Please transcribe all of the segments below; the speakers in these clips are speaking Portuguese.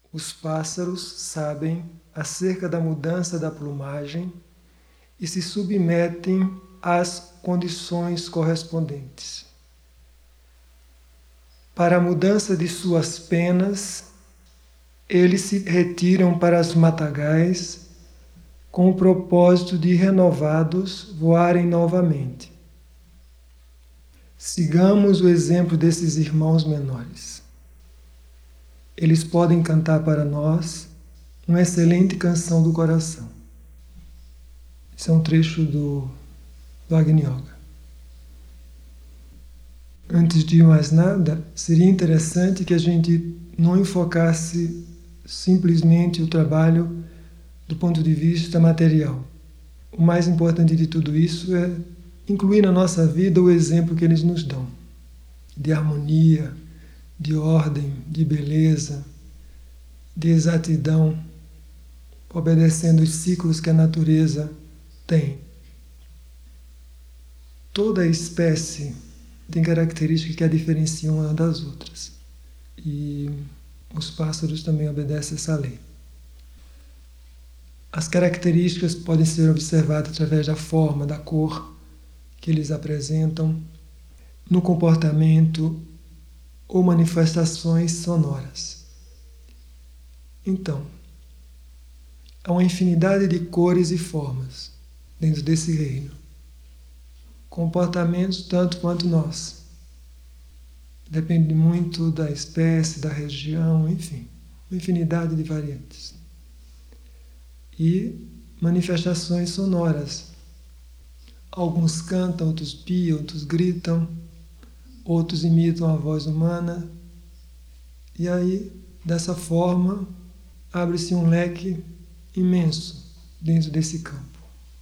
Os pássaros sabem acerca da mudança da plumagem e se submetem às condições correspondentes. Para a mudança de suas penas, eles se retiram para os matagais com o propósito de, renovados, voarem novamente. Sigamos o exemplo desses irmãos menores. Eles podem cantar para nós uma excelente canção do coração. Esse é um trecho do Agni Yoga. Antes de mais nada, seria interessante que a gente não enfocasse simplesmente o trabalho do ponto de vista material. O mais importante de tudo isso é incluir na nossa vida o exemplo que eles nos dão, de harmonia, de ordem, de beleza, de exatidão, obedecendo os ciclos que a natureza tem. Toda espécie tem características que a diferenciam uma das outras. E os pássaros também obedecem essa lei. As características podem ser observadas através da forma, da cor que eles apresentam, no comportamento ou manifestações sonoras. Então, há uma infinidade de cores e formas dentro desse reino. Comportamentos tanto quanto nós. Depende muito da espécie, da região, enfim, uma infinidade de variantes. E manifestações sonoras. Alguns cantam, outros piam, outros gritam, outros imitam a voz humana. E aí, dessa forma, abre-se um leque imenso dentro desse campo.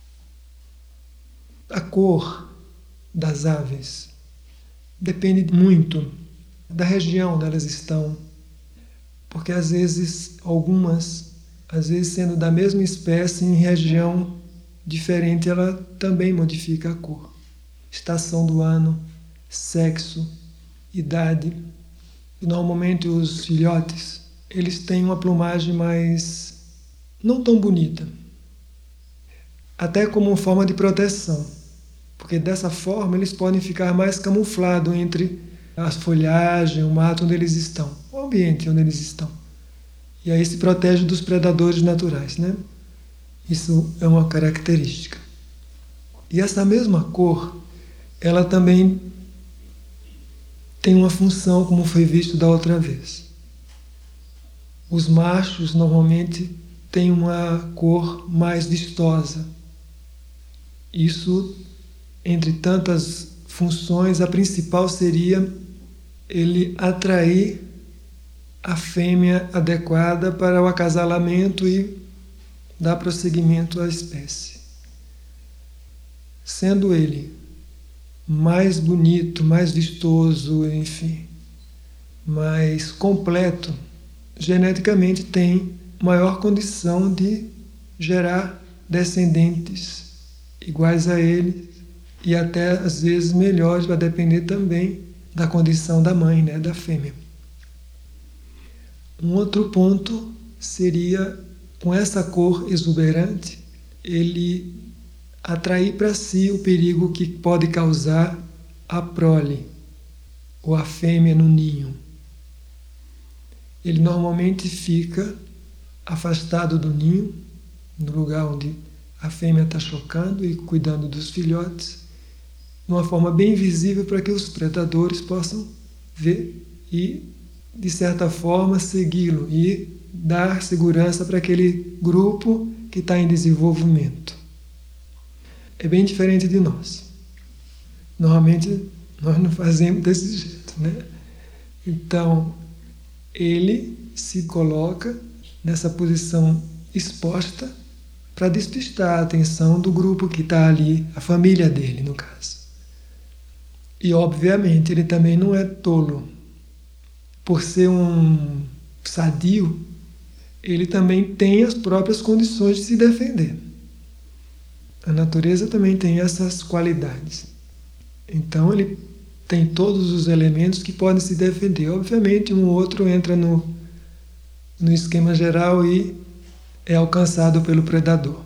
A cor das aves depende muito da região onde elas estão, porque às vezes sendo da mesma espécie em região diferente, ela também modifica a cor. Estação do ano, sexo, idade. Normalmente os filhotes, eles têm uma plumagem mais não tão bonita, até como forma de proteção, porque dessa forma eles podem ficar mais camuflados entre a folhagem, o mato onde eles estão, o ambiente onde eles estão. E aí se protege dos predadores naturais, né? Isso é uma característica. E essa mesma cor, ela também tem uma função, como foi visto da outra vez. Os machos normalmente têm uma cor mais vistosa. Isso, entre tantas funções, a principal seria ele atrair a fêmea adequada para o acasalamento e dar prosseguimento à espécie. Sendo ele mais bonito, mais vistoso, enfim, mais completo, geneticamente tem maior condição de gerar descendentes iguais a ele e até às vezes melhores, vai depender também da condição da mãe, né, da fêmea. Um outro ponto seria, com essa cor exuberante, ele atrair para si o perigo que pode causar a prole ou a fêmea no ninho. Ele normalmente fica afastado do ninho, no lugar onde a fêmea está chocando e cuidando dos filhotes, de uma forma bem visível para que os predadores possam ver e, de certa forma, segui-lo e dar segurança para aquele grupo que está em desenvolvimento. É bem diferente de nós. Normalmente, nós não fazemos desse jeito, né? Então, ele se coloca nessa posição exposta para despistar a atenção do grupo que está ali, a família dele, no caso. E, obviamente, ele também não é tolo. Por ser um sadio, ele também tem as próprias condições de se defender. A natureza também tem essas qualidades. Então ele tem todos os elementos que podem se defender. Obviamente um ou outro entra no esquema geral e é alcançado pelo predador.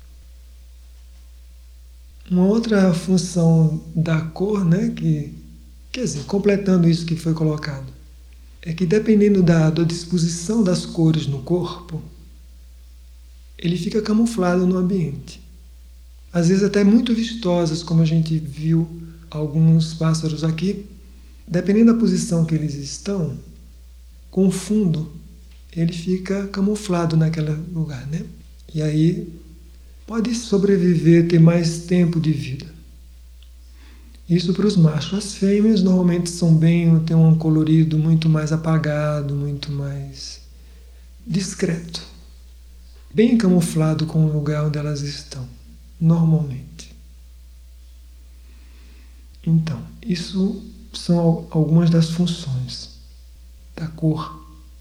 Uma outra função da cor, né, quer dizer, completando isso que foi colocado, é que dependendo da disposição das cores no corpo, ele fica camuflado no ambiente. Às vezes até muito vistosas, como a gente viu alguns pássaros aqui, dependendo da posição que eles estão, com o fundo, ele fica camuflado naquele lugar, né? E aí pode sobreviver, ter mais tempo de vida. Isso para os machos. As fêmeas normalmente têm um colorido muito mais apagado, muito mais discreto. Bem camuflado com o lugar onde elas estão, normalmente. Então, isso são algumas das funções da cor.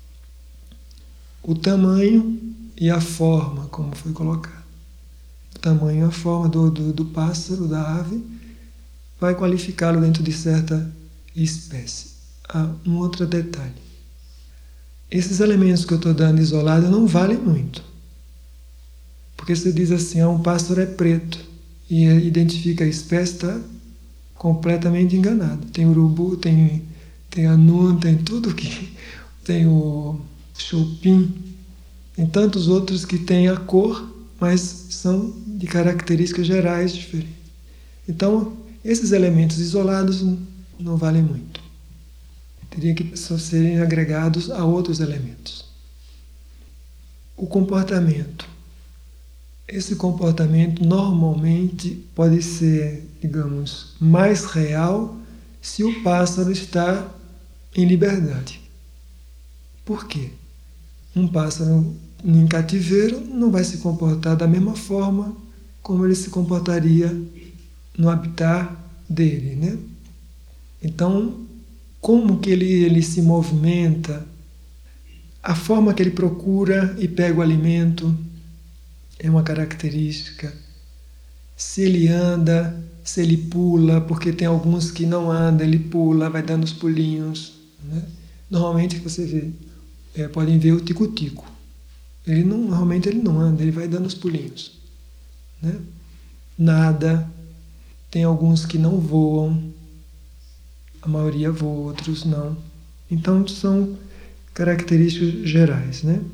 O tamanho e a forma, como foi colocado. O tamanho e a forma do pássaro, da ave, vai qualificá-lo dentro de certa espécie. Há um outro detalhe. Esses elementos que eu estou dando isolado não valem muito. Porque você diz assim, um pássaro é preto e identifica a espécie, está completamente enganado. Tem urubu, tem anu, tem tudo que... Tem o chupim, tem tantos outros que têm a cor, mas são de características gerais diferentes. Então, esses elementos isolados não valem muito. Teriam que só serem agregados a outros elementos. O comportamento. Esse comportamento normalmente pode ser, digamos, mais real se o pássaro está em liberdade. Por quê? Um pássaro em cativeiro não vai se comportar da mesma forma como ele se comportaria no habitat dele, né? Então, como que ele se movimenta, a forma que ele procura e pega o alimento é uma característica. Se ele anda, se ele pula, porque tem alguns que não andam, ele pula, vai dando os pulinhos, né? Normalmente você vê, podem ver o tico-tico. Normalmente ele não anda, ele vai dando os pulinhos, né? Nada. Tem alguns que não voam, a maioria voa, outros não. Então são características gerais, né?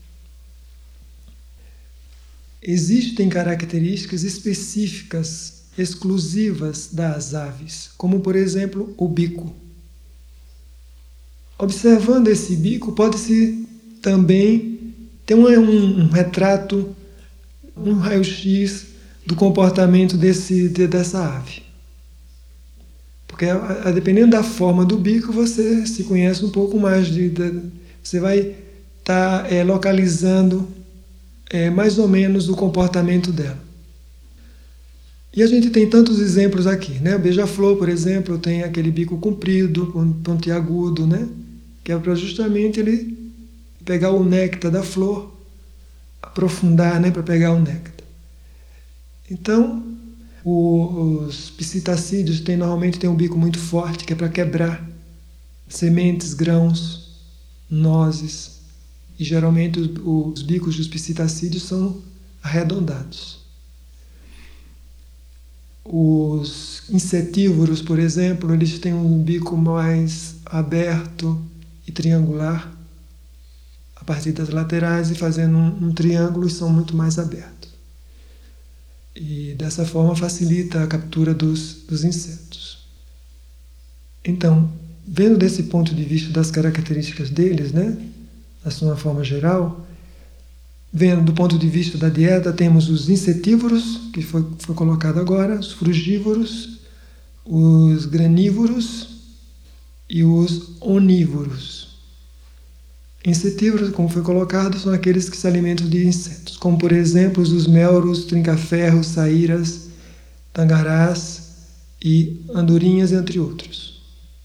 Existem características específicas, exclusivas das aves, como por exemplo o bico. Observando esse bico, pode-se também ter um retrato, um raio-x do comportamento dessa ave. Porque dependendo da forma do bico, você se conhece um pouco mais. Você vai estar localizando mais ou menos o comportamento dela. E a gente tem tantos exemplos aqui, né? O beija-flor, por exemplo, tem aquele bico comprido, pontiagudo, né? Que é para justamente ele pegar o néctar da flor, aprofundar, né? Para pegar o néctar. Então, os psitacídeos normalmente têm um bico muito forte, que é para quebrar sementes, grãos, nozes. E geralmente os bicos dos psitacídeos são arredondados. Os insetívoros, por exemplo, eles têm um bico mais aberto e triangular, a partir das laterais e fazendo um triângulo, e são muito mais abertos. E dessa forma facilita a captura dos insetos. Então, vendo desse ponto de vista das características deles, né, na sua forma geral, vendo do ponto de vista da dieta, temos os insetívoros, que foi colocado agora, os frugívoros, os granívoros e os onívoros. Insetívoros, como foi colocado, são aqueles que se alimentam de insetos, como por exemplo os melros, trinca-ferros, saíras, tangarás e andorinhas, entre outros.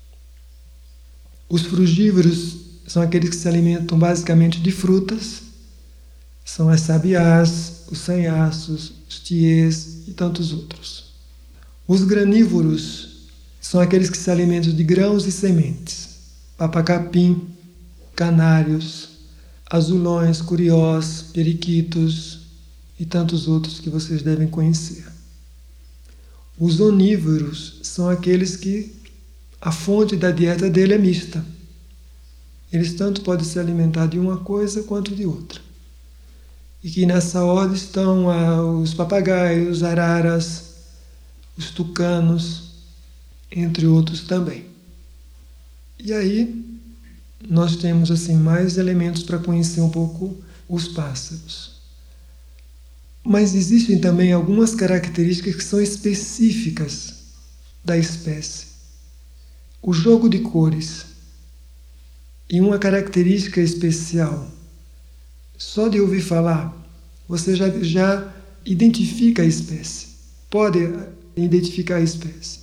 Os frugívoros são aqueles que se alimentam basicamente de frutas, são as sabiás, os sanhaços, os tiês e tantos outros. Os granívoros são aqueles que se alimentam de grãos e sementes, papacapim, canários, azulões, curiós, periquitos e tantos outros que vocês devem conhecer. Os onívoros são aqueles que a fonte da dieta dele é mista. Eles tanto podem se alimentar de uma coisa quanto de outra. E que nessa ordem estão os papagaios, araras, os tucanos, entre outros também. E aí nós temos assim mais elementos para conhecer um pouco os pássaros. Mas existem também algumas características que são específicas da espécie. O jogo de cores. E uma característica especial. Só de ouvir falar, você já identifica a espécie. Pode identificar a espécie.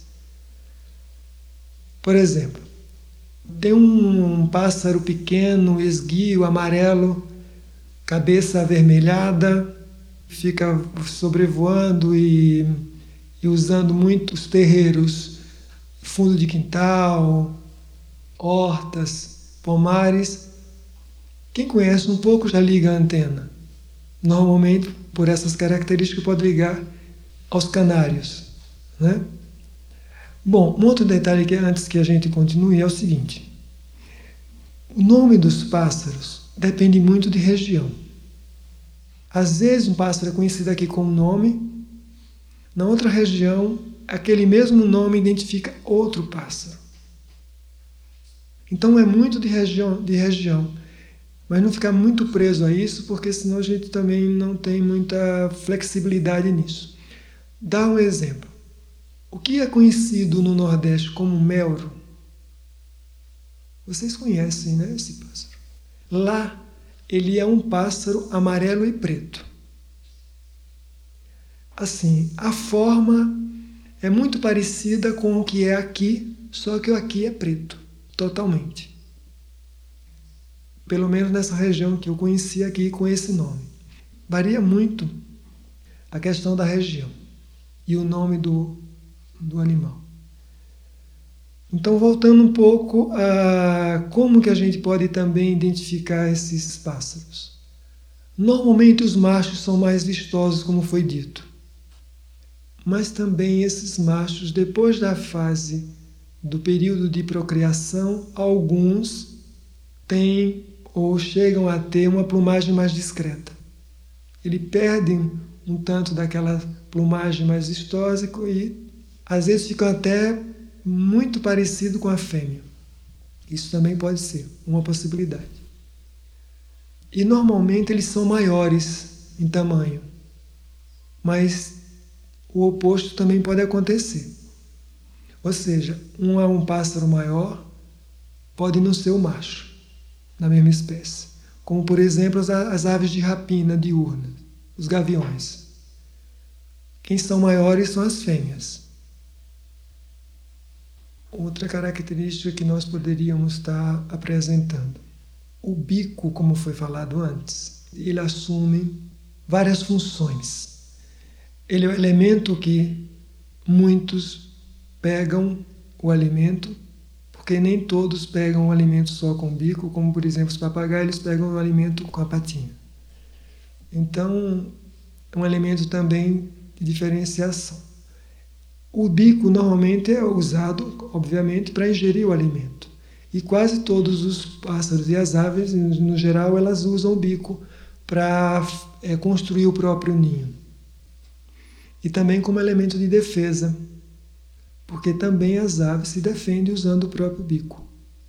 Por exemplo, tem um pássaro pequeno, esguio, amarelo, cabeça avermelhada, fica sobrevoando e usando muito os terreiros, fundo de quintal, hortas, pomares. Quem conhece um pouco já liga a antena. Normalmente, por essas características, pode ligar aos canários, né? Bom, um outro detalhe que antes que a gente continue é o seguinte. O nome dos pássaros depende muito de região. Às vezes um pássaro é conhecido aqui com um nome, na outra região, aquele mesmo nome identifica outro pássaro. Então é muito de região, mas não ficar muito preso a isso, porque senão a gente também não tem muita flexibilidade nisso. Dá um exemplo. O que é conhecido no Nordeste como melro? Vocês conhecem, né, esse pássaro? Lá, ele é um pássaro amarelo e preto. Assim, a forma é muito parecida com o que é aqui, só que o aqui é preto, totalmente. Pelo menos nessa região que eu conheci aqui com esse nome. Varia muito a questão da região e o nome do animal. Então, voltando um pouco a como que a gente pode também identificar esses pássaros. Normalmente os machos são mais vistosos, como foi dito. Mas também esses machos, depois da fase do período de procriação, alguns têm ou chegam a ter uma plumagem mais discreta. Eles perdem um tanto daquela plumagem mais vistosa e às vezes ficam até muito parecido com a fêmea. Isso também pode ser uma possibilidade. E normalmente eles são maiores em tamanho, mas o oposto também pode acontecer. Ou seja, um pássaro maior pode não ser o macho da mesma espécie, como por exemplo as aves de rapina diurna, os gaviões. Quem são maiores são as fêmeas. Outra característica que nós poderíamos estar apresentando. O bico, como foi falado antes, ele assume várias funções. Ele é o elemento que muitos pegam o alimento, porque nem todos pegam o alimento só com o bico, como por exemplo os papagaios, eles pegam o alimento com a patinha. Então, é um elemento também de diferenciação. O bico normalmente é usado, obviamente, para ingerir o alimento. E quase todos os pássaros e as aves, no geral, elas usam o bico para construir o próprio ninho. E também como elemento de defesa, porque também as aves se defendem usando o próprio bico.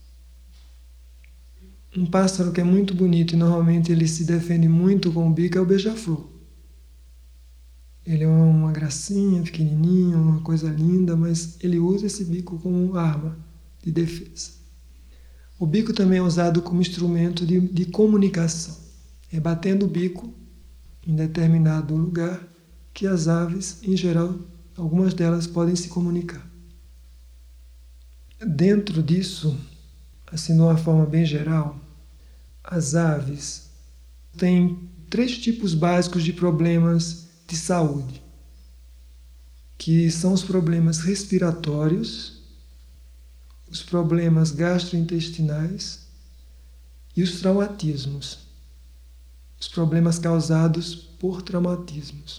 Um pássaro que é muito bonito e normalmente ele se defende muito com o bico é o beija-flor. Ele é uma gracinha, pequenininho, uma coisa linda, mas ele usa esse bico como arma de defesa. O bico também é usado como instrumento de comunicação. É batendo o bico em determinado lugar que as aves, em geral, algumas delas podem se comunicar. Dentro disso, assim de uma forma bem geral, as aves têm 3 tipos básicos de problemas de saúde, que são os problemas respiratórios, os problemas gastrointestinais e os traumatismos. os problemas causados por traumatismos.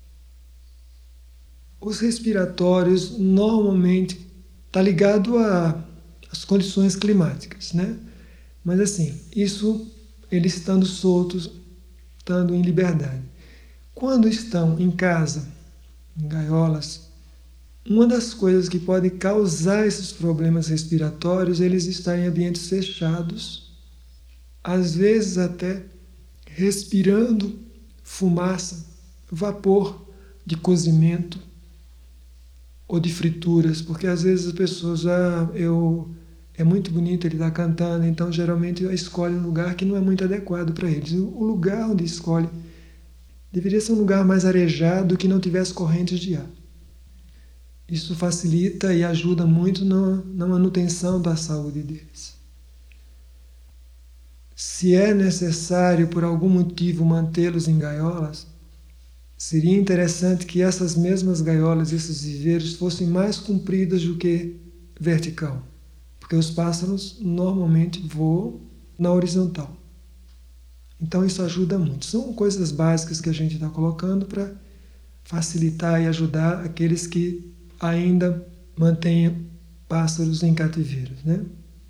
Os respiratórios normalmente está ligado às condições climáticas, né? Mas assim, isso eles estando soltos, estando em liberdade. Quando estão em casa, em gaiolas, uma das coisas que pode causar esses problemas respiratórios é eles estarem em ambientes fechados, às vezes até respirando fumaça, vapor de cozimento ou de frituras, porque às vezes as pessoas, é muito bonito ele estar cantando, então geralmente escolhe um lugar que não é muito adequado para eles. O lugar onde escolhe deveria ser um lugar mais arejado, que não tivesse correntes de ar. Isso facilita e ajuda muito na manutenção da saúde deles. Se é necessário, por algum motivo, mantê-los em gaiolas, seria interessante que essas mesmas gaiolas, esses viveiros, fossem mais compridas do que vertical. Porque os pássaros normalmente voam na horizontal. Então isso ajuda muito. São coisas básicas que a gente está colocando para facilitar e ajudar aqueles que ainda mantêm pássaros em cativeiros, né?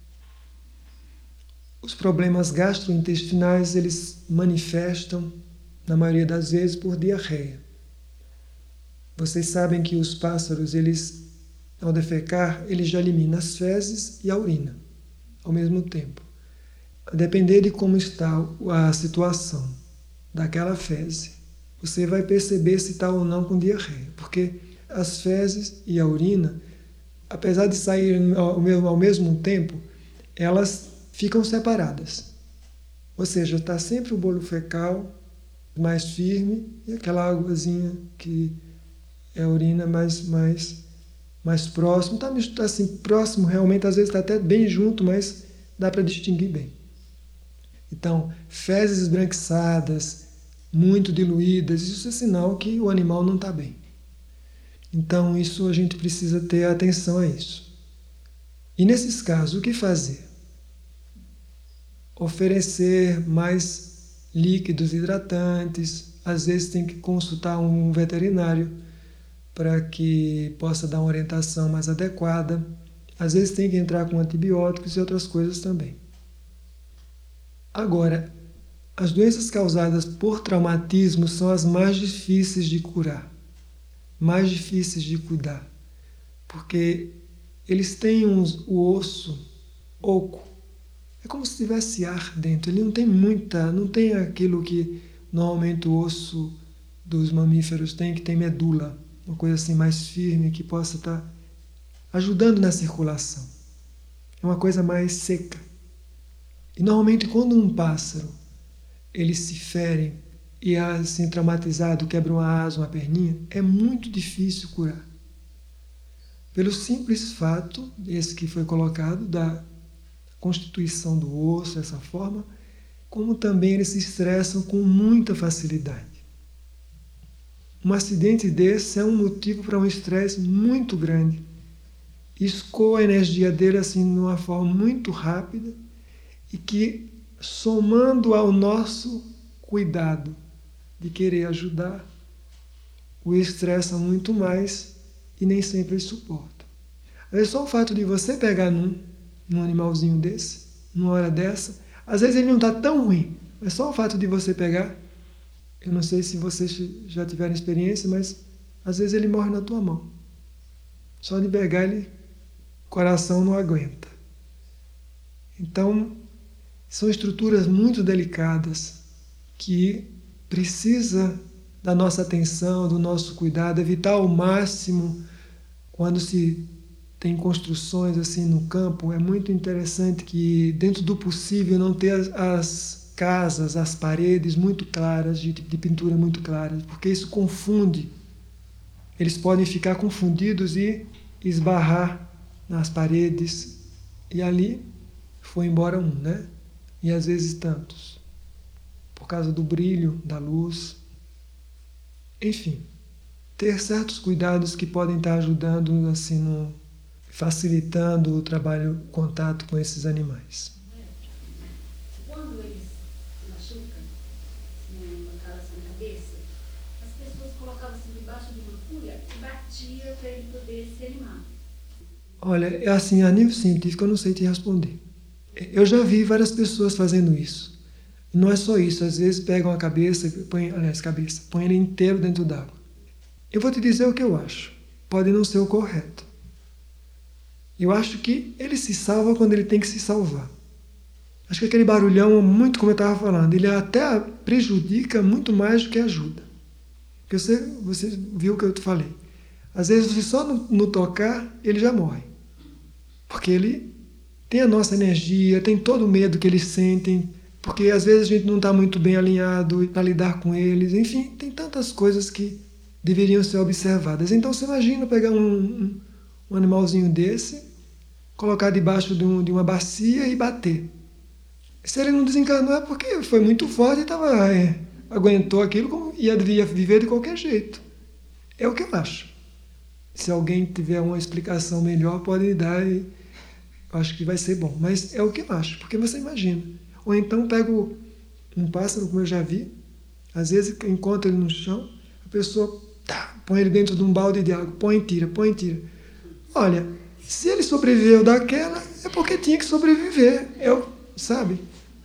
Os problemas gastrointestinais, eles manifestam, na maioria das vezes, por diarreia. Vocês sabem que os pássaros, eles, ao defecar, eles já eliminam as fezes e a urina, ao mesmo tempo. A depender de como está a situação daquela fezes, você vai perceber se está ou não com diarreia, porque as fezes e a urina, apesar de saírem ao mesmo tempo, elas ficam separadas. Ou seja, está sempre o bolo fecal mais firme e aquela águazinha que é a urina mais próximo. Está assim, próximo realmente, às vezes está até bem junto, mas dá para distinguir bem. Então, fezes esbranquiçadas, muito diluídas, isso é sinal que o animal não está bem. Então, isso a gente precisa ter atenção a isso. E nesses casos, o que fazer? Oferecer mais líquidos hidratantes, às vezes tem que consultar um veterinário para que possa dar uma orientação mais adequada. Às vezes tem que entrar com antibióticos e outras coisas também. Agora, as doenças causadas por traumatismo são as mais difíceis de curar, mais difíceis de cuidar, porque eles têm o osso oco. É como se tivesse ar dentro, ele não tem aquilo que normalmente o osso dos mamíferos tem, que tem medula, uma coisa assim mais firme, que possa estar ajudando na circulação. É uma coisa mais seca. E normalmente quando um pássaro, ele se fere e é assim traumatizado, quebra uma asa, uma perninha, é muito difícil curar. Pelo simples fato, esse que foi colocado, da constituição do osso, dessa forma, como também eles se estressam com muita facilidade. Um acidente desse é um motivo para um estresse muito grande. Escoa a energia dele assim de uma forma muito rápida e que, somando ao nosso cuidado de querer ajudar, o estressa muito mais e nem sempre ele suporta. É só o fato de você pegar num animalzinho desse, numa hora dessa, às vezes ele não está tão ruim, mas só o fato de você pegar, eu não sei se vocês já tiveram experiência, mas às vezes ele morre na tua mão. Só de pegar ele, o coração não aguenta. Então, são estruturas muito delicadas que precisa da nossa atenção, do nosso cuidado, evitar ao máximo quando se tem construções assim no campo. É muito interessante que, dentro do possível, não ter as casas, as paredes muito claras, de pintura muito claras, porque isso confunde. Eles podem ficar confundidos e esbarrar nas paredes, e ali foi embora um, né? E às vezes tantos, por causa do brilho, da luz. Enfim, ter certos cuidados que podem estar ajudando, assim, facilitando o trabalho, o contato com esses animais. Quando eles se machucam, debaixo de uma folha e batia para ele poder se animar. Olha, é assim, a nível científico eu não sei te responder. Eu já vi várias pessoas fazendo isso. Não é só isso, às vezes pegam a cabeça, põem ele inteiro dentro d'água. Eu vou te dizer o que eu acho. Pode não ser o correto. Eu acho que ele se salva quando ele tem que se salvar. Acho que aquele barulhão, muito como eu estava falando, ele até prejudica muito mais do que ajuda. Porque você viu o que eu te falei. Às vezes, você só no tocar, ele já morre. Porque ele tem a nossa energia, tem todo o medo que eles sentem, porque às vezes a gente não está muito bem alinhado para lidar com eles. Enfim, tem tantas coisas que deveriam ser observadas. Então, você imagina pegar um animalzinho desse, colocar debaixo de uma bacia e bater. Se ele não desencarnou é porque foi muito forte e aguentou aquilo e devia viver de qualquer jeito. É o que eu acho. Se alguém tiver uma explicação melhor, pode me dar e eu acho que vai ser bom. Mas é o que eu acho, porque você imagina. Ou então pego um pássaro, como eu já vi, às vezes encontra ele no chão, a pessoa põe ele dentro de um balde de água, põe e tira. Olha, se ele sobreviveu daquela, é porque tinha que sobreviver. Sabe?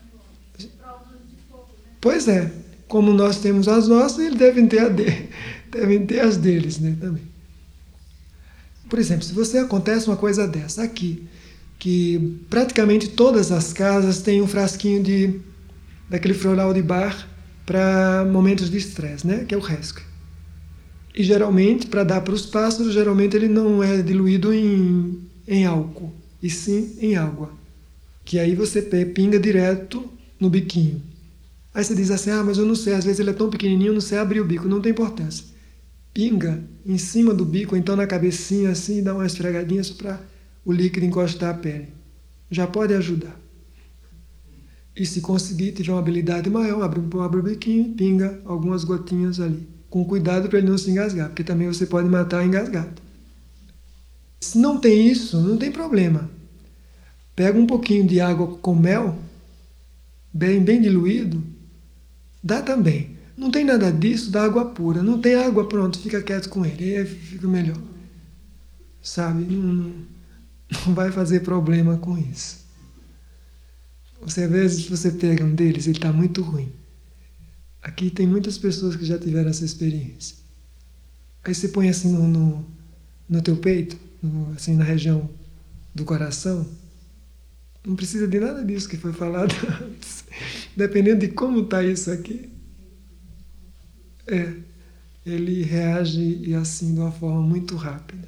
Pois é, como nós temos as nossas, eles devem ter as deles, né, também. Por exemplo, se acontece uma coisa dessa aqui, que praticamente todas as casas têm um frasquinho daquele floral de bar para momentos de estresse, né, que é o rescue. E geralmente, para dar para os pássaros, geralmente ele não é diluído em álcool, e sim em água. Que aí você pinga direto no biquinho. Aí você diz assim, mas eu não sei, às vezes ele é tão pequenininho, eu não sei abrir o bico, não tem importância. Pinga em cima do bico, ou então na cabecinha assim, dá uma esfregadinha só para o líquido encostar a pele. Já pode ajudar. E se conseguir, tiver uma habilidade maior, abre o biquinho, pinga algumas gotinhas ali. Com cuidado para ele não se engasgar, porque também você pode matar engasgado. Se não tem isso, não tem problema. Pega um pouquinho de água com mel, bem diluído, dá também. Não tem nada disso, dá água pura. Não tem água, pronto, fica quieto com ele, aí fica melhor. Sabe? Não vai fazer problema com isso. Às vezes você pega um deles, ele está muito ruim. Aqui tem muitas pessoas que já tiveram essa experiência. Aí você põe assim no teu peito, assim na região do coração. Não precisa de nada disso que foi falado antes. Dependendo de como está isso aqui, ele reage assim de uma forma muito rápida.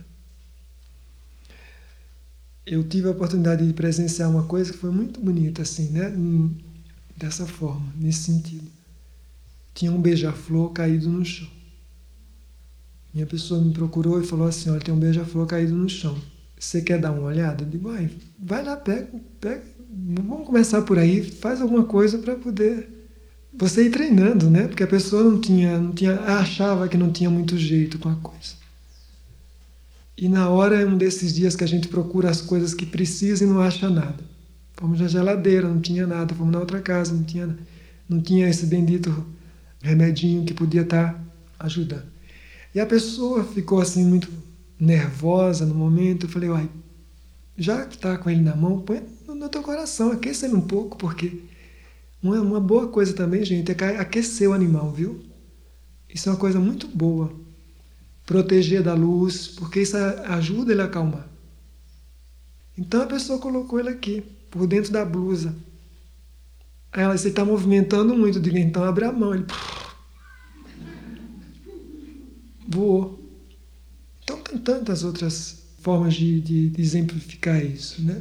Eu tive a oportunidade de presenciar uma coisa que foi muito bonita, assim, né? Dessa forma, nesse sentido. Tinha um beija-flor caído no chão. E a pessoa me procurou e falou assim, olha, tem um beija-flor caído no chão. Você quer dar uma olhada? Eu digo, vai lá, pega. Vamos começar por aí, faz alguma coisa para poder você ir treinando, né? Porque a pessoa não tinha, achava que não tinha muito jeito com a coisa. E na hora é um desses dias que a gente procura as coisas que precisa e não acha nada. Fomos na geladeira, não tinha nada. Fomos na outra casa, não tinha esse bendito remedinho que podia estar ajudando. E a pessoa ficou assim muito nervosa no momento. Eu falei, já que está com ele na mão, põe no teu coração, aqueça ele um pouco, porque uma boa coisa também, gente, é aquecer o animal, viu? Isso é uma coisa muito boa. Proteger da luz, porque isso ajuda ele a acalmar. Então a pessoa colocou ele aqui, por dentro da blusa. Aí ela disse, está movimentando muito, eu digo, então abre a mão. Ele voou. Então tem tantas outras formas de exemplificar isso, né?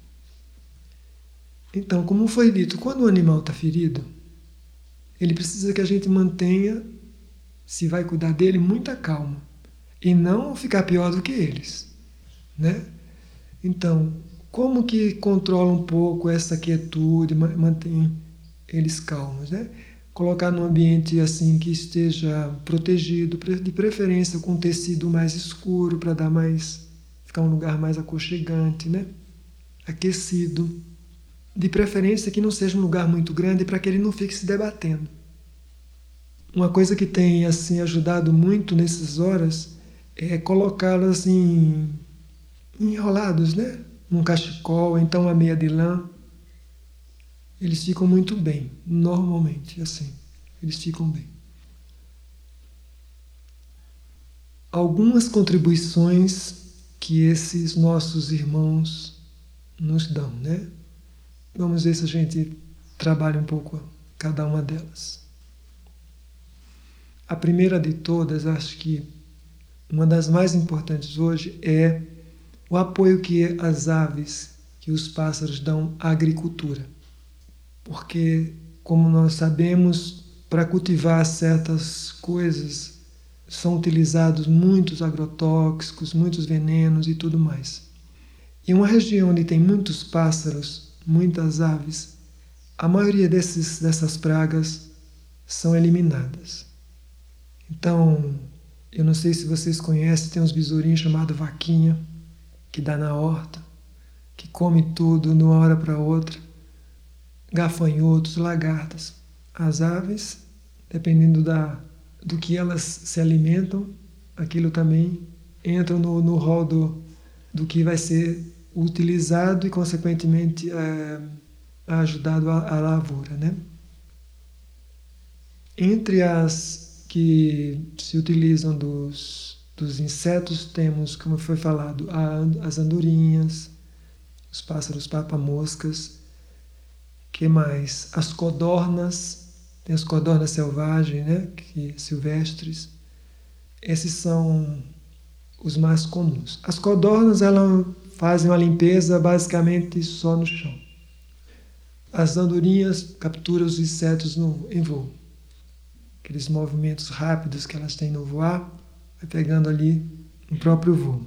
Então, como foi dito, quando o animal está ferido, ele precisa que a gente mantenha, se vai cuidar dele, muita calma. E não ficar pior do que eles, né? Então, como que controla um pouco essa quietude, mantém eles calmos, né? Colocar num ambiente assim que esteja protegido, de preferência com tecido mais escuro, para ficar um lugar mais aconchegante, né? Aquecido. De preferência que não seja um lugar muito grande para que ele não fique se debatendo. Uma coisa que tem assim ajudado muito nessas horas é colocá-los assim enrolados, né? Num cachecol, então uma meia de lã. Eles ficam muito bem, normalmente, assim. Eles ficam bem. Algumas contribuições que esses nossos irmãos nos dão, né? Vamos ver se a gente trabalha um pouco cada uma delas. A primeira de todas, acho que uma das mais importantes hoje é o apoio que as aves, que os pássaros dão à agricultura. Porque, como nós sabemos, para cultivar certas coisas são utilizados muitos agrotóxicos, muitos venenos e tudo mais. Em uma região onde tem muitos pássaros, muitas aves, a maioria dessas pragas são eliminadas. Então, eu não sei se vocês conhecem, tem uns besourinhos chamados vaquinha, que dá na horta, que come tudo de uma hora para outra. Gafanhotos, lagartas. As aves, dependendo do que elas se alimentam, aquilo também entra no rol do que vai ser utilizado e, consequentemente, ajudado a lavoura, né? Entre as que se utilizam dos insetos, temos, como foi falado, as andorinhas, os pássaros papa-moscas. Que mais? As codornas, tem as codornas selvagens, né? Silvestres. Esses são os mais comuns. As codornas, elas fazem uma limpeza basicamente só no chão. As andorinhas capturam os insetos em voo. Aqueles movimentos rápidos que elas têm no voar, vai pegando ali no próprio voo.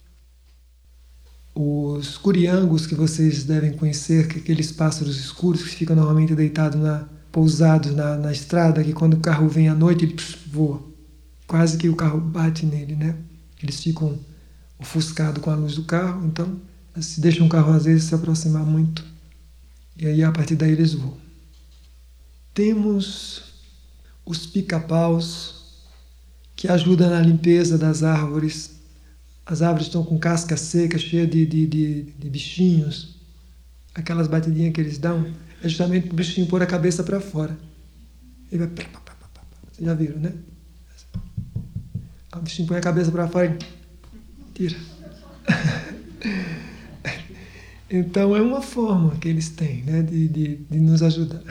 Os curiangos, que vocês devem conhecer, que aqueles pássaros escuros que ficam normalmente deitados pousados na estrada, que quando o carro vem à noite ele voa. Quase que o carro bate nele, né? Eles ficam ofuscados com a luz do carro, então se deixam o carro às vezes se aproximar muito. E aí a partir daí eles voam. Temos os pica-paus, que ajudam na limpeza das árvores. As árvores estão com casca seca, cheia de bichinhos. Aquelas batidinhas que eles dão é justamente para o bichinho pôr a cabeça para fora. Ele vai... Vocês já viram, né? O bichinho põe a cabeça para fora e tira. Então é uma forma que eles têm, né, de nos ajudar.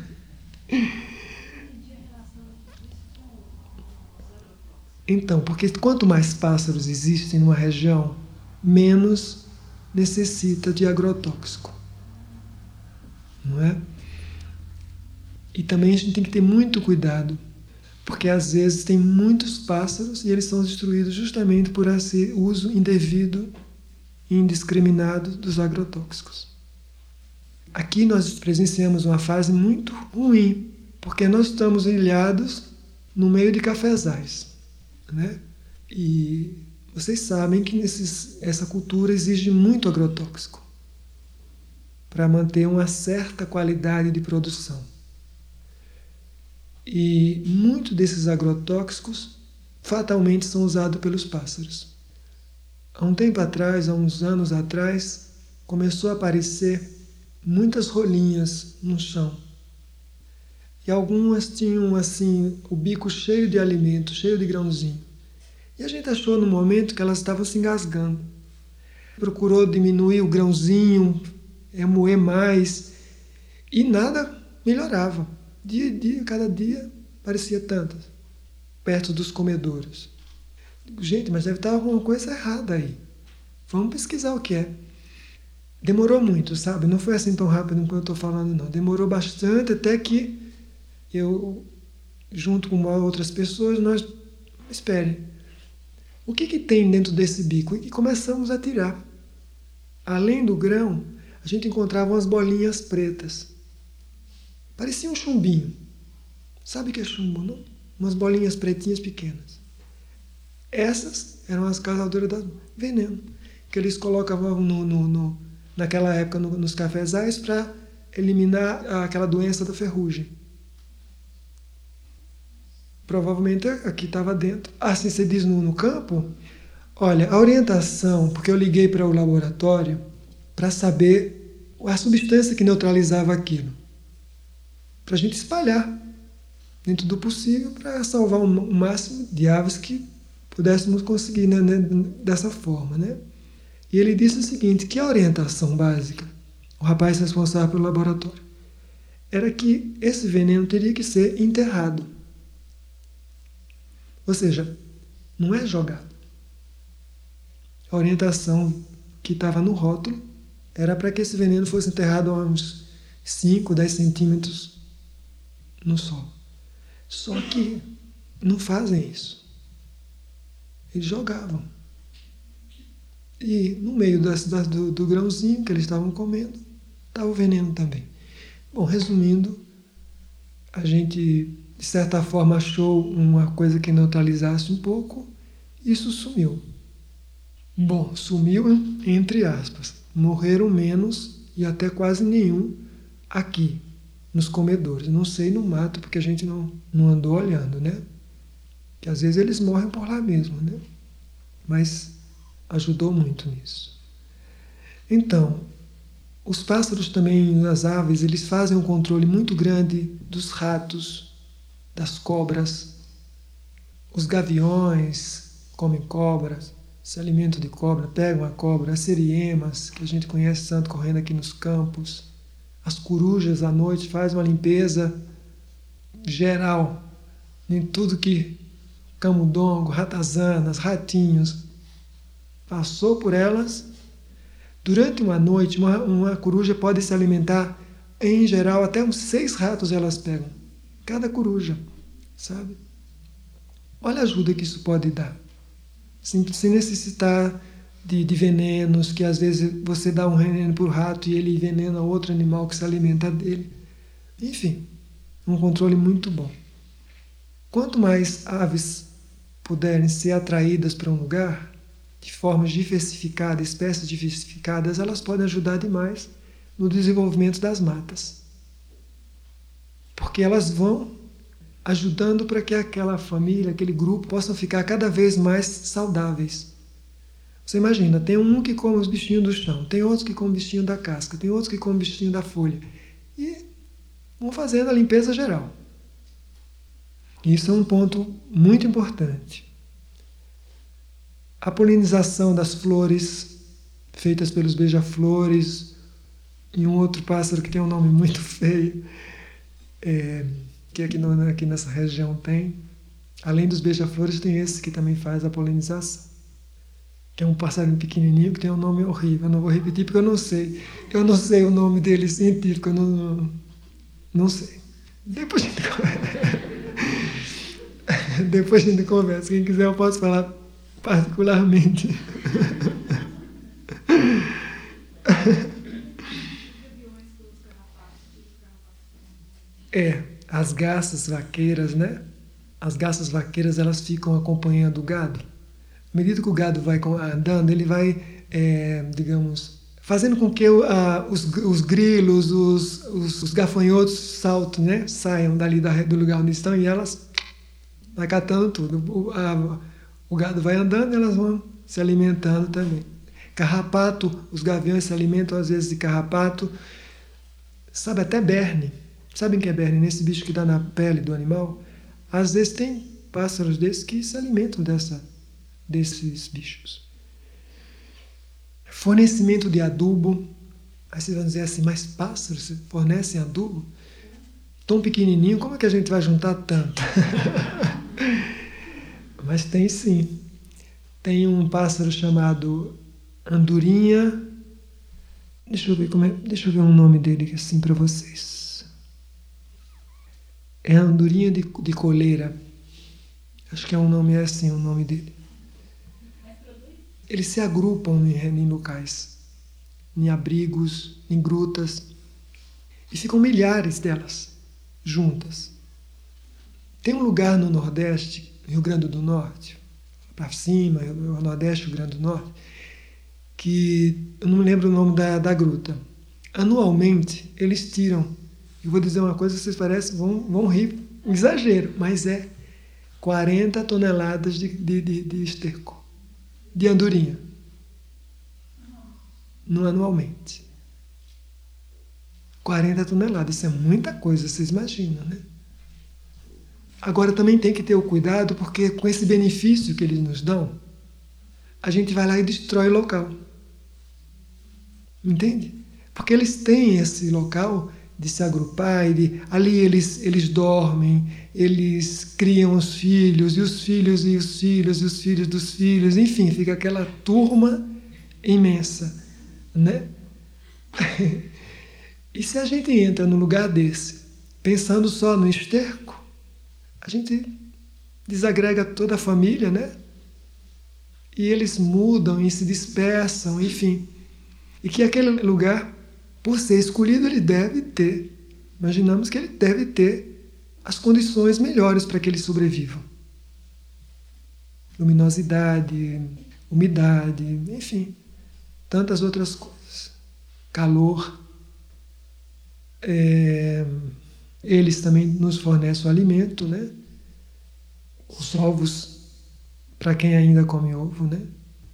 Então, porque quanto mais pássaros existem numa região, menos necessita de agrotóxico. Não é? E também a gente tem que ter muito cuidado, porque às vezes tem muitos pássaros e eles são destruídos justamente por esse uso indevido e indiscriminado dos agrotóxicos. Aqui nós presenciamos uma fase muito ruim, porque nós estamos ilhados no meio de cafezais. Né? E vocês sabem que essa cultura exige muito agrotóxico para manter uma certa qualidade de produção. E muitos desses agrotóxicos fatalmente são usados pelos pássaros. Há um tempo atrás, há uns anos atrás, começou a aparecer muitas rolinhas no chão. E algumas tinham assim o bico cheio de alimento, cheio de grãozinho. E a gente achou no momento que elas estavam se engasgando. Procurou diminuir o grãozinho, moer mais, e nada melhorava. Dia a dia, cada dia, parecia tantas, perto dos comedouros. Digo, gente, mas deve estar alguma coisa errada aí. Vamos pesquisar o que é. Demorou muito, sabe? Não foi assim tão rápido como eu estou falando, não. Demorou bastante até que eu, junto com outras pessoas, nós... Espere, o que tem dentro desse bico? E começamos a tirar. Além do grão, a gente encontrava umas bolinhas pretas. Parecia um chumbinho. Sabe o que é chumbo, não? Umas bolinhas pretinhas pequenas. Essas eram as causadoras do veneno, que eles colocavam naquela época nos cafezais para eliminar aquela doença da ferrugem. provavelmente aqui estava dentro. Assim você diz no campo, olha, a orientação, porque eu liguei para o laboratório para saber a substância que neutralizava aquilo, para a gente espalhar dentro do possível para salvar o máximo de aves que pudéssemos conseguir, né, dessa forma, né? E ele disse o seguinte, que a orientação básica, o rapaz responsável pelo laboratório, era que esse veneno teria que ser enterrado. Ou seja, não é jogado. A orientação que estava no rótulo era para que esse veneno fosse enterrado a uns 5, 10 centímetros no solo. Só que não fazem isso. Eles jogavam. E no meio do grãozinho que eles estavam comendo, estava o veneno também. Bom, resumindo, a gente, de certa forma, achou uma coisa que neutralizasse um pouco, isso sumiu. Bom, sumiu entre aspas. Morreram menos e até quase nenhum aqui, nos comedores. Não sei no mato, porque a gente não andou olhando, né? Que às vezes eles morrem por lá mesmo, né? Mas ajudou muito nisso. Então, os pássaros também, as aves, eles fazem um controle muito grande dos ratos, das cobras. Os gaviões comem cobras, se alimentam de cobra, pegam a cobra, as seriemas, que a gente conhece tanto correndo aqui nos campos. As corujas à noite fazem uma limpeza geral em tudo que camundongo, ratazanas, ratinhos, passou por elas. Durante uma noite, uma coruja pode se alimentar, em geral, até uns 6 ratos elas pegam. Cada coruja, sabe? Olha a ajuda que isso pode dar. Sem necessitar de venenos, que às vezes você dá um veneno para o rato e ele envenena outro animal que se alimenta dele. Enfim, um controle muito bom. Quanto mais aves puderem ser atraídas para um lugar, de formas diversificadas, espécies diversificadas, elas podem ajudar demais no desenvolvimento das matas. Porque elas vão ajudando para que aquela família, aquele grupo, possam ficar cada vez mais saudáveis. Você imagina, tem um que come os bichinhos do chão, tem outros que comem bichinho da casca, tem outros que comem bichinho da folha. E vão fazendo a limpeza geral. Isso é um ponto muito importante. A polinização das flores, feitas pelos beija-flores, e um outro pássaro que tem um nome muito feio, que aqui nessa região tem. Além dos beija-flores, tem esse que também faz a polinização, que é um passarinho pequenininho que tem um nome horrível. Eu não vou repetir porque eu não sei. Eu não sei o nome dele científico, eu não sei. Depois a gente conversa. Quem quiser eu posso falar particularmente. As garças vaqueiras, né? As garças vaqueiras, elas ficam acompanhando o gado. À medida que o gado vai andando, ele vai, digamos, fazendo com que os grilos, os gafanhotos saltem, né? Saiam dali do lugar onde estão e elas vai catando tudo. O gado vai andando e elas vão se alimentando também. Carrapato, os gaviões se alimentam às vezes de carrapato. Sabe, até berne. Sabem o que é berne? Nesse bicho que dá na pele do animal. Às vezes tem pássaros desses que se alimentam desses bichos. Fornecimento de adubo. Aí vocês vão dizer assim, mas pássaros fornecem adubo? Tão pequenininho, como é que a gente vai juntar tanto? Mas tem sim. Tem um pássaro chamado andorinha. Deixa eu ver o nome dele assim para vocês. É a andorinha de coleira. Acho que é um nome assim, o nome dele. Eles se agrupam em locais, em abrigos, em grutas, e ficam milhares delas juntas. Tem um lugar no Nordeste, Rio Grande do Norte, para cima, o Nordeste, Rio Grande do Norte, que eu não me lembro o nome da gruta. Anualmente, eles tiram. Eu vou dizer uma coisa que vocês parecem, vão rir, um exagero, mas 40 toneladas de esterco, de andorinha, anualmente. 40 toneladas, isso é muita coisa, vocês imaginam, né? Agora também tem que ter o cuidado, porque com esse benefício que eles nos dão, a gente vai lá e destrói o local. Entende? Porque eles têm esse local de se agrupar, ali eles dormem, eles criam os filhos, e os filhos, e os filhos, e os filhos dos filhos, enfim, fica aquela turma imensa, né? E se a gente entra num lugar desse, pensando só no esterco, a gente desagrega toda a família, né? E eles mudam e se dispersam, enfim. E que aquele lugar, por ser escolhido, ele deve ter, imaginamos que ele deve ter as condições melhores para que eles sobrevivam. Luminosidade, umidade, enfim, tantas outras coisas. Calor. Eles também nos fornecem o alimento, né? Os ovos, para quem ainda come ovo, né?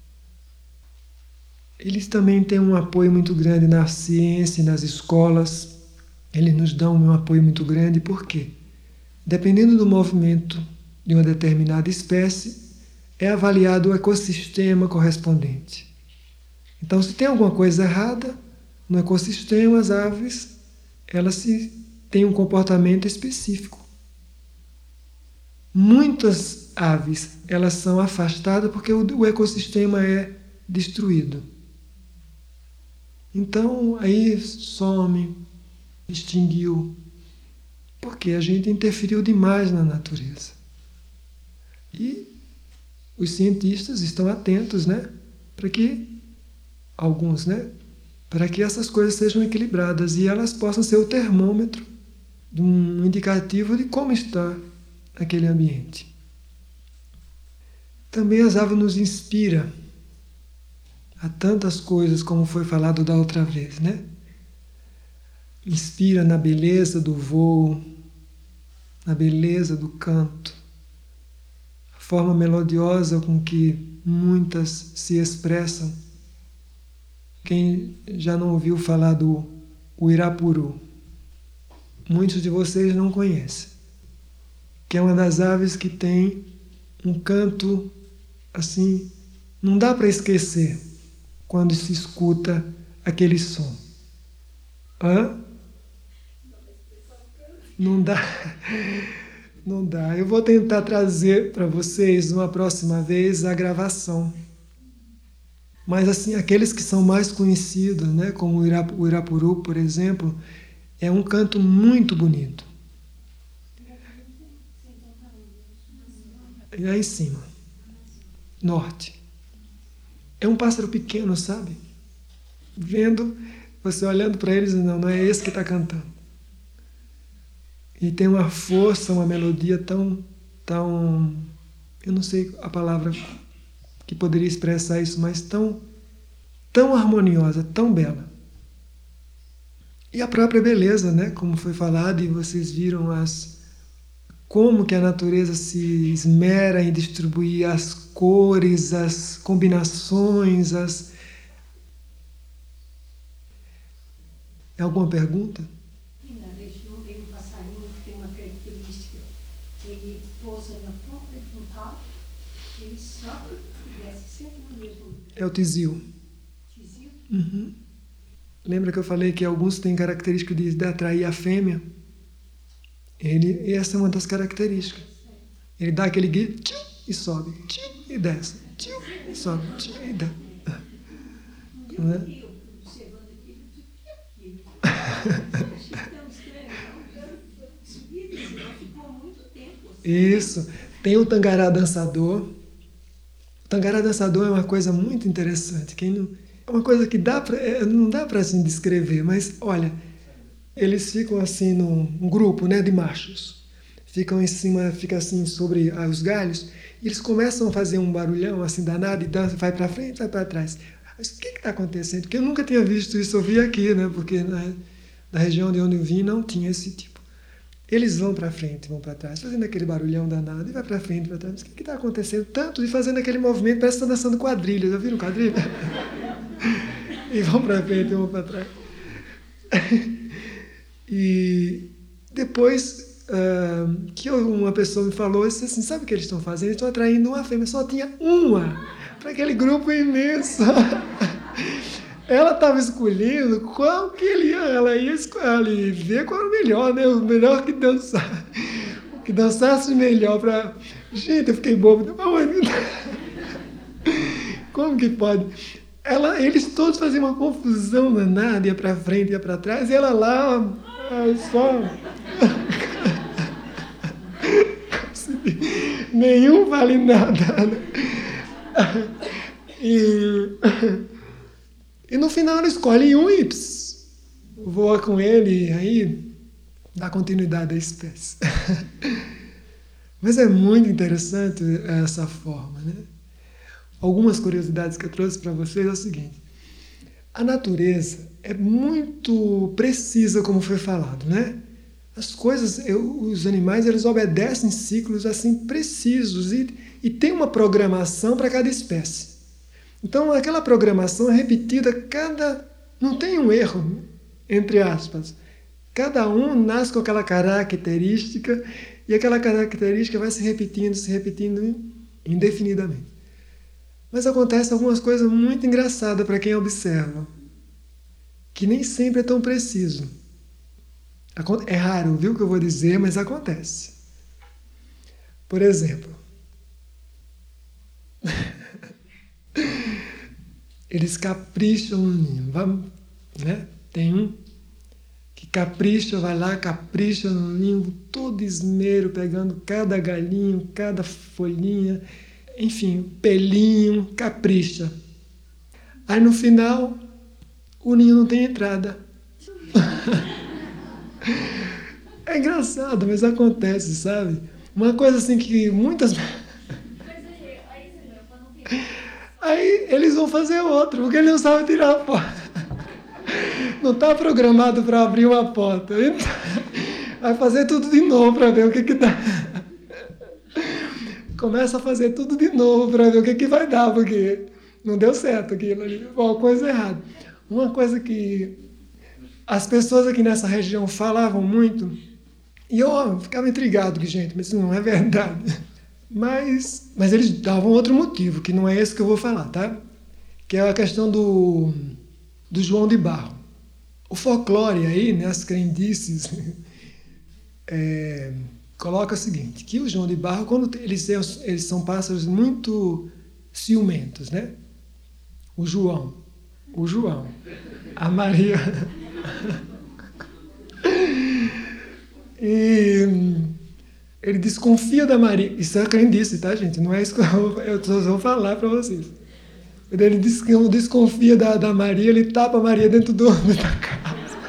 Eles também têm um apoio muito grande na ciência e nas escolas. Eles nos dão um apoio muito grande, por quê? Dependendo do movimento de uma determinada espécie, é avaliado o ecossistema correspondente. Então, se tem alguma coisa errada no ecossistema, as aves, elas têm um comportamento específico. Muitas aves, elas são afastadas porque o ecossistema é destruído. Então, aí some, extinguiu, porque a gente interferiu demais na natureza. E os cientistas estão atentos, né, para que, alguns, né, para que essas coisas sejam equilibradas e elas possam ser o termômetro, um indicativo de como está aquele ambiente. Também as aves nos inspiram a tantas coisas, como foi falado da outra vez, né? Inspira na beleza do voo, na beleza do canto, a forma melodiosa com que muitas se expressam. Quem já não ouviu falar do uirapuru, muitos de vocês não conhecem, que é uma das aves que tem um canto assim, não dá para esquecer quando se escuta aquele som. Não dá. Não dá. Eu vou tentar trazer para vocês, uma próxima vez, a gravação. Mas, assim, aqueles que são mais conhecidos, né, como o Irapuru, por exemplo, é um canto muito bonito. E aí em cima. Norte. É um pássaro pequeno, sabe? Vendo, você olhando para eles, não é esse que está cantando. E tem uma força, uma melodia tão, eu não sei a palavra que poderia expressar isso, mas tão harmoniosa, tão bela. E a própria beleza, né? Como foi falado, e vocês viram como que a natureza se esmera em distribuir as cores, as combinações, Alguma pergunta? Na região tem um passarinho que tem uma característica. Ele pousa na própria quintal, ele sobe e desce sempre no mesmo lugar. É o tizil. Tizil? Uhum. Lembra que eu falei que alguns têm característica de atrair a fêmea? Essa é uma das características. Ele dá aquele grito, tchum, e sobe, tchum, e desce, tchum, e sobe, tchum, e desce. Não é? Isso. Tem o tangará dançador. O tangará dançador é uma coisa muito interessante. É uma coisa que não dá para assim descrever, mas olha, eles ficam assim num grupo, né, de machos. Ficam em cima, fica assim sobre os galhos, e eles começam a fazer um barulhão assim danado e dança, vai para frente, vai para trás. Mas o que está acontecendo? Porque eu nunca tinha visto isso, eu vi aqui, né, porque na região de onde eu vim não tinha esse tipo. Eles vão para frente, vão para trás, fazendo aquele barulhão danado, e vai para frente, para trás. Mas o que está acontecendo? Tanto de fazendo aquele movimento, parece que estão dançando quadrilha. Já viram quadrilha? E vão para frente, vão para trás. E depois que uma pessoa me falou, eu disse assim, sabe o que eles estão fazendo? Eles estão atraindo uma fêmea, só tinha uma, para aquele grupo imenso. Ela estava escolhendo qual que ela ia escolher, ver qual era o melhor, né? O melhor que dançar. O que dançasse melhor para... Gente, eu fiquei bobo. Como que pode? Eles todos faziam uma confusão danada, ia para frente, ia para trás, e ela lá, só... Nenhum vale nada. E no final ela escolhe um e voa com ele, e aí dá continuidade à espécie. Mas é muito interessante essa forma, né? Algumas curiosidades que eu trouxe para vocês é o seguinte. A natureza é muito precisa, como foi falado, né? As coisas, os animais, eles obedecem ciclos assim precisos e tem uma programação para cada espécie. Então, aquela programação é repetida, não tem um erro, entre aspas. Cada um nasce com aquela característica e aquela característica vai se repetindo indefinidamente. Mas acontece algumas coisas muito engraçadas para quem observa, que nem sempre é tão preciso. É raro, viu o que eu vou dizer, mas acontece. Por exemplo, eles capricham no ninho. Né? Tem um que capricha, vai lá, capricha no ninho, todo esmero, pegando cada galinho, cada folhinha, enfim, pelinho, capricha. Aí no final, o ninho não tem entrada. É engraçado, mas acontece, sabe? Uma coisa assim que muitas... Aí eles vão fazer outro, porque eles não sabem tirar a porta. Não está programado para abrir uma porta. Vai fazer tudo de novo para ver o que dá. Começa a fazer tudo de novo para ver o que vai dar, porque não deu certo aquilo ali. Uma coisa errada. Uma coisa que as pessoas aqui nessa região falavam muito, e eu ficava intrigado, que gente, mas isso não é verdade. Mas eles davam outro motivo, que não é esse que eu vou falar, tá? Que é a questão do João de Barro. O folclore aí, né, as crendices, coloca o seguinte, que o João de Barro, quando eles são pássaros muito ciumentos, né? O João, a Maria... E ele desconfia da Maria. Isso é crendice, tá, gente? Não é isso que eu só vou falar para vocês. Ele desconfia da Maria, ele tapa a Maria dentro da casa.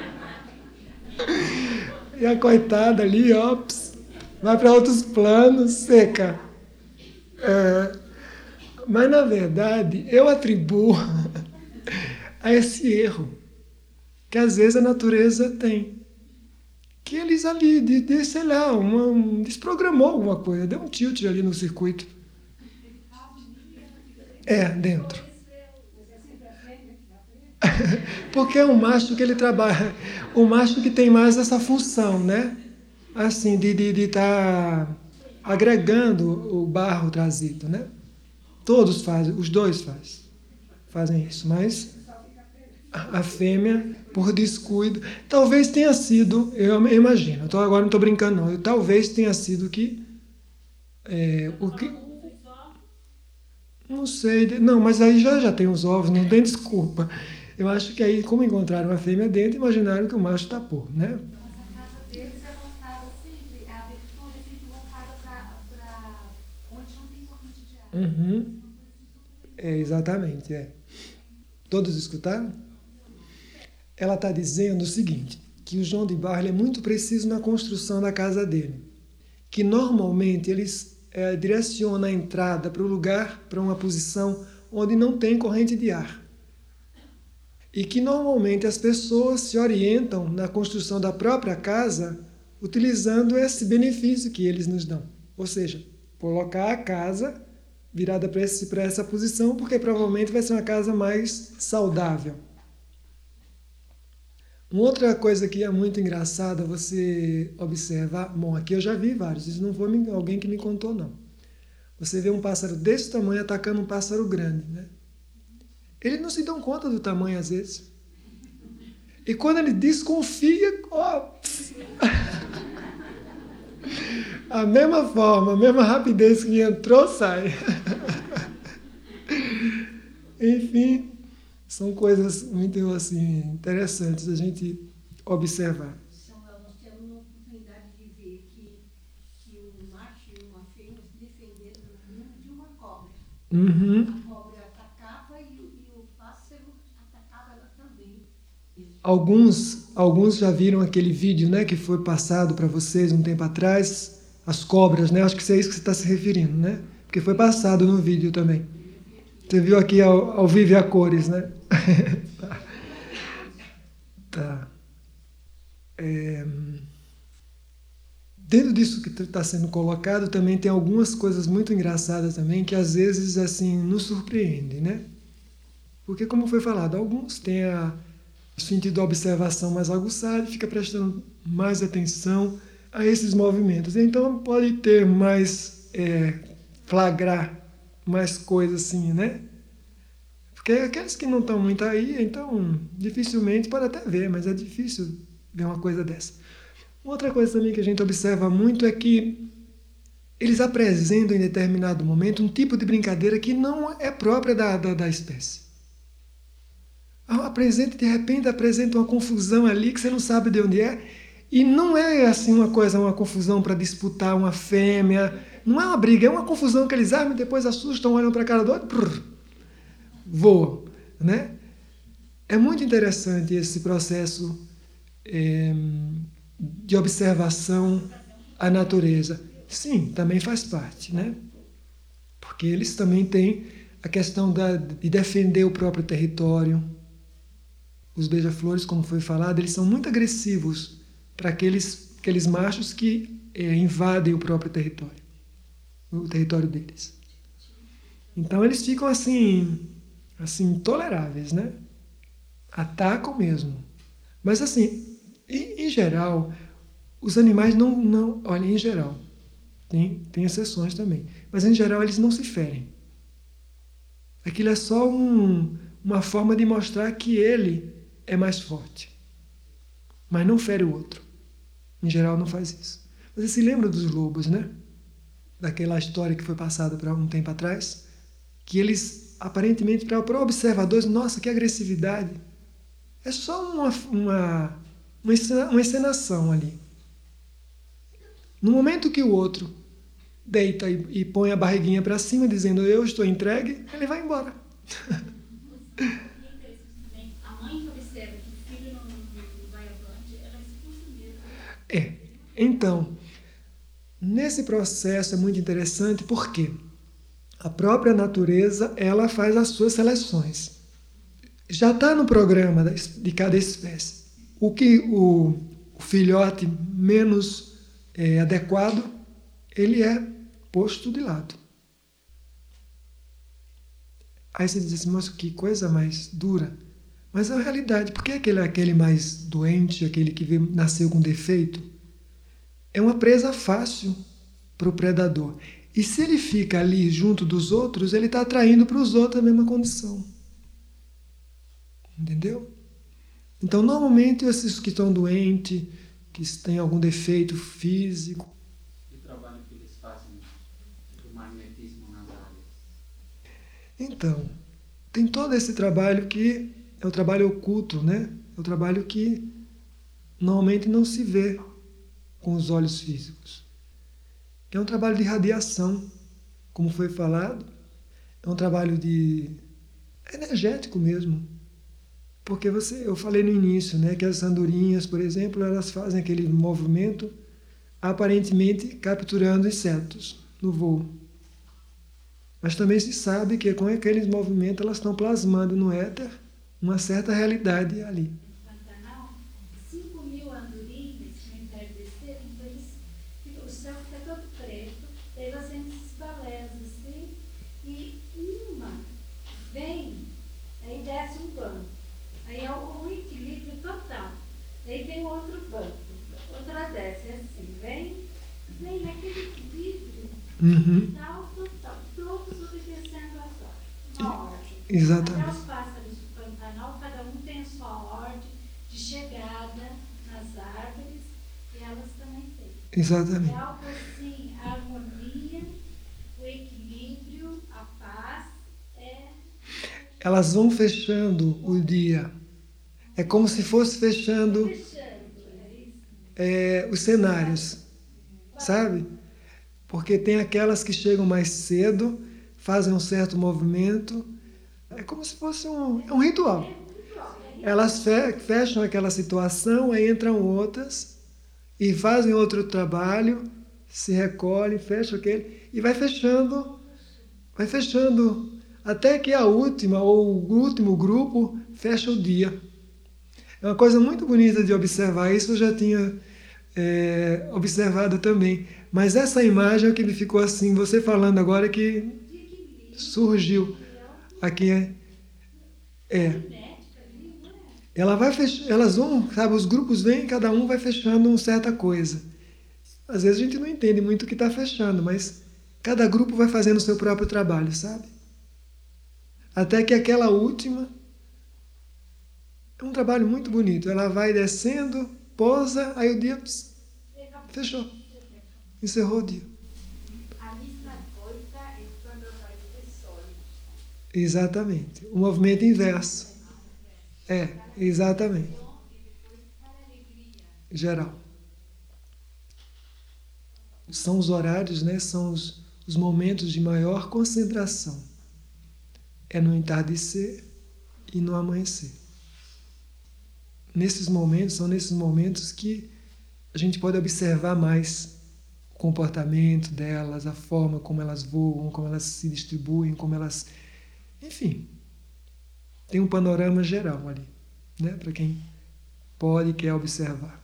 E a coitada ali, vai para outros planos, seca. Mas, na verdade, eu atribuo a esse erro que às vezes a natureza tem. Que eles ali, sei lá, desprogramou alguma coisa, deu um tilt ali no circuito. Dentro. Porque é um macho que ele trabalha, o macho que tem mais essa função, né? Assim, de estar agregando o barro trazido, né? Todos fazem, os dois fazem isso, mas a fêmea, por descuido, talvez tenha sido, eu imagino, agora não estou brincando não, talvez tenha sido que, não sei, não, mas aí já tem os ovos, não tem desculpa. Eu acho que aí, como encontraram a fêmea dentro, imaginaram que o macho tapou, né? Mas a casa deles é voltada sempre, a abertura é sempre voltada para onde não tem corrente de ar. Exatamente. Todos escutaram? Ela está dizendo o seguinte, que o João de Barro ele é muito preciso na construção da casa dele, que normalmente eles direcionam a entrada para o lugar, para uma posição onde não tem corrente de ar. E que normalmente as pessoas se orientam na construção da própria casa utilizando esse benefício que eles nos dão. Ou seja, colocar a casa virada para essa posição, porque provavelmente vai ser uma casa mais saudável. Uma outra coisa que é muito engraçada você observar, bom, aqui eu já vi vários, isso não foi alguém que me contou, não. Você vê um pássaro desse tamanho atacando um pássaro grande, né? Eles não se dão conta do tamanho às vezes. E quando ele desconfia, a mesma forma, a mesma rapidez que entrou, sai. Enfim, são coisas muito assim, interessantes a gente observar. Samuel, nós temos uma oportunidade de ver que um macho e uma fêmea se defenderam do ninho de uma cobra. Uhum. A cobra atacava e o pássaro atacava ela também. Alguns já viram aquele vídeo, né, que foi passado para vocês um tempo atrás, as cobras, né? Acho que é isso que você está se referindo, né? Porque foi passado no vídeo também. Você viu aqui ao vivo e a cores, né? Tá. Dentro disso que está sendo colocado, também tem algumas coisas muito engraçadas também, que às vezes assim nos surpreendem, né? Porque, como foi falado, alguns têm o sentido da observação mais aguçado e fica prestando mais atenção a esses movimentos. Então pode ter mais, flagrar mais coisas assim, né? Porque aqueles que não estão muito aí, então dificilmente pode até ver, mas é difícil ver uma coisa dessa. Outra coisa também que a gente observa muito é que eles apresentam em determinado momento um tipo de brincadeira que não é própria da espécie. De repente apresenta uma confusão ali que você não sabe de onde é, e não é assim uma confusão para disputar uma fêmea, não é uma briga, é uma confusão que eles armam e depois assustam, olham para a cara do outro, voam, né? É muito interessante esse processo de observação à natureza. Sim, também faz parte, né? Porque eles também têm a questão de defender o próprio território. Os beija-flores, como foi falado, eles são muito agressivos para aqueles machos que invadem o próprio território, o território deles. Então eles ficam assim intoleráveis, né? Atacam mesmo. Mas assim, em geral, os animais não olha, em geral, tem exceções também, mas em geral eles não se ferem. Aquilo é só uma forma de mostrar que ele é mais forte, mas não fere o outro. Em geral não faz isso. Você se lembra dos lobos, né? Daquela história que foi passada para um tempo atrás, que eles, aparentemente, para observadores, nossa, que agressividade. É só uma encenação ali. No momento que o outro deita e põe a barriguinha para cima, dizendo eu estou entregue, ele vai embora. A mãe que observa que o filho não vai avante, ela expulsa mesmo. Então, nesse processo é muito interessante porque a própria natureza ela faz as suas seleções. Já está no programa de cada espécie. O que o filhote menos adequado, ele é posto de lado. Aí você diz assim, mas que coisa mais dura. Mas é a realidade, porque aquele mais doente, aquele que nasceu com defeito, é uma presa fácil para o predador. E se ele fica ali junto dos outros, ele está atraindo para os outros a mesma condição. Entendeu? Então, normalmente, esses que estão doentes, que têm algum defeito físico... E o trabalho que eles fazem do magnetismo nas áreas? Então, tem todo esse trabalho que é o trabalho oculto, né? É o trabalho que normalmente não se vê com os olhos físicos. É um trabalho de radiação, como foi falado. É um trabalho energético mesmo. Porque eu falei no início, né, que as andorinhas, por exemplo, elas fazem aquele movimento aparentemente capturando insetos no voo. Mas também se sabe que com aqueles movimentos elas estão plasmando no éter uma certa realidade ali. Pantanal, 5.000 andorinhas entardecerem Elas sempre se balançam assim, e uma vem, aí desce um banco. Aí é um equilíbrio total. Aí vem outro banco, outra desce, é assim, vem naquele equilíbrio total, todos obedecendo as ordens, uma ordem. Exatamente. Até os pássaros do Pantanal, cada um tem a sua ordem de chegada nas árvores, e elas também têm. Exatamente. É algo assim, a harmonia, o equilíbrio, a paz, Elas vão fechando o dia. É como se fosse fechando os cenários, sabe? Porque tem aquelas que chegam mais cedo, fazem um certo movimento. É como se fosse um ritual. Elas fecham aquela situação, aí entram outras e fazem outro trabalho, se recolhem, fecham aquele e vai fechando, até que a última ou o último grupo fecha o dia. É uma coisa muito bonita de observar, isso eu já tinha observado também. Mas essa imagem é o que me ficou assim, você falando agora que surgiu aqui. Elas vão, sabe, os grupos vêm, cada um vai fechando uma certa coisa. Às vezes a gente não entende muito o que está fechando, mas cada grupo vai fazendo o seu próprio trabalho, sabe? Até que aquela última é um trabalho muito bonito. Ela vai descendo, pousa, aí o dia fechou. Encerrou o dia. A mesma coisa é quando vai ter sol. Exatamente. O movimento inverso. Exatamente. Geral. São os horários, né? São os momentos de maior concentração. É no entardecer e no amanhecer. São nesses momentos que a gente pode observar mais o comportamento delas, a forma como elas voam, como elas se distribuem, como elas... Enfim, tem um panorama geral ali, né? Para quem pode e quer observar.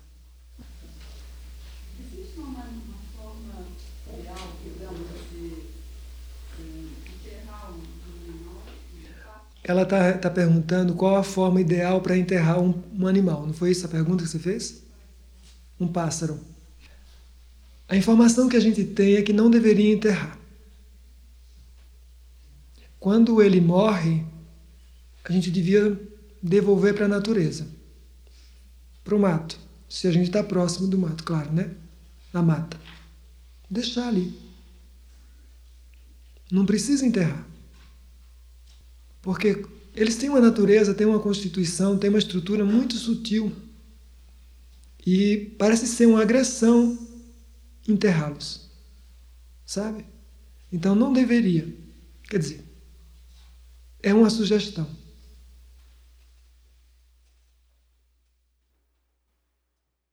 Existe uma forma real, digamos, de enterrar um animal? Ela está perguntando qual a forma ideal para enterrar um animal. Não foi essa a pergunta que você fez? Um pássaro. A informação que a gente tem é que não deveria enterrar. Quando ele morre, a gente devia devolver para a natureza, para o mato. Se a gente está próximo do mato, claro, né? Na mata. Deixar ali. Não precisa enterrar. Porque eles têm uma natureza, têm uma constituição, têm uma estrutura muito sutil. E parece ser uma agressão enterrá-los. Sabe? Então não deveria. Quer dizer, é uma sugestão.